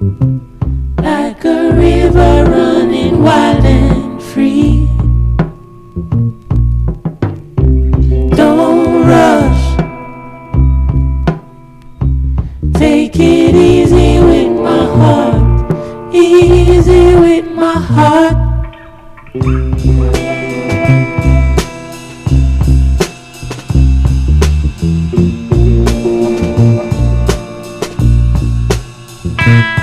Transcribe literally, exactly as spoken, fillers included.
like a river running wild and free. Don't rush, take it easy with my heart, easy with my heart. Thank